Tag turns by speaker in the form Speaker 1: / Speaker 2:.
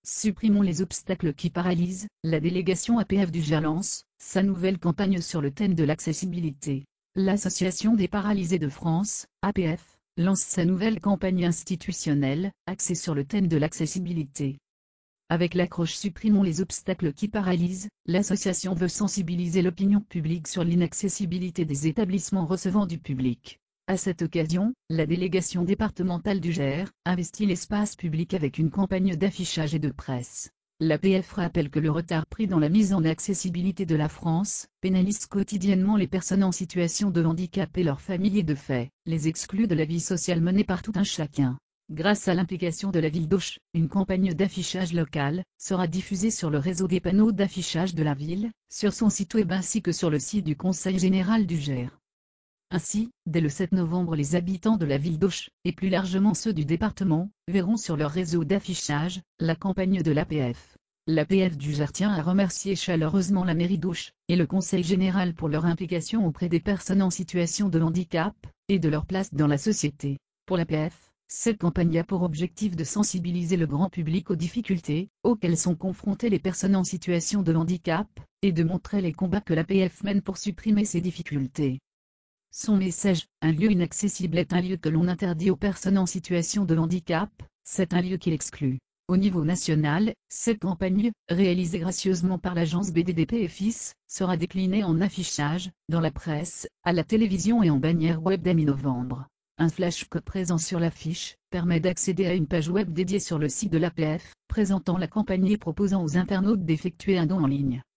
Speaker 1: Supprimons les obstacles qui paralysent. La délégation APF du Gers lance sa nouvelle campagne sur le thème de l'accessibilité. L'Association des paralysés de France, APF, lance sa nouvelle campagne institutionnelle, axée sur le thème de l'accessibilité. Avec l'accroche Supprimons les obstacles qui paralysent, l'association veut sensibiliser l'opinion publique sur l'inaccessibilité des établissements recevant du public. À cette occasion, la délégation départementale du Gers investit l'espace public avec une campagne d'affichage et de presse. L'APF rappelle que le retard pris dans la mise en accessibilité de la France pénalise quotidiennement les personnes en situation de handicap et leurs familles et de fait, les exclut de la vie sociale menée par tout un chacun. Grâce à l'implication de la ville d'Auch, une campagne d'affichage locale sera diffusée sur le réseau des panneaux d'affichage de la ville, sur son site web ainsi que sur le site du Conseil général du Gers. Ainsi, dès le 7 novembre les habitants de la ville d'Auch, et plus largement ceux du département, verront sur leur réseau d'affichage, la campagne de l'APF. L'APF du Gers tient à remercier chaleureusement la mairie d'Auch, et le Conseil général pour leur implication auprès des personnes en situation de handicap, et de leur place dans la société. Pour l'APF, cette campagne a pour objectif de sensibiliser le grand public aux difficultés auxquelles sont confrontées les personnes en situation de handicap, et de montrer les combats que l'APF mène pour supprimer ces difficultés. Son message, un lieu inaccessible est un lieu que l'on interdit aux personnes en situation de handicap, c'est un lieu qui l'exclut. Au niveau national, cette campagne, réalisée gracieusement par l'agence BDDP et Fils, sera déclinée en affichage, dans la presse, à la télévision et en bannière web dès mi-novembre. Un flashcode présent sur l'affiche permet d'accéder à une page web dédiée sur le site de l'APF, présentant la campagne et proposant aux internautes d'effectuer un don en ligne.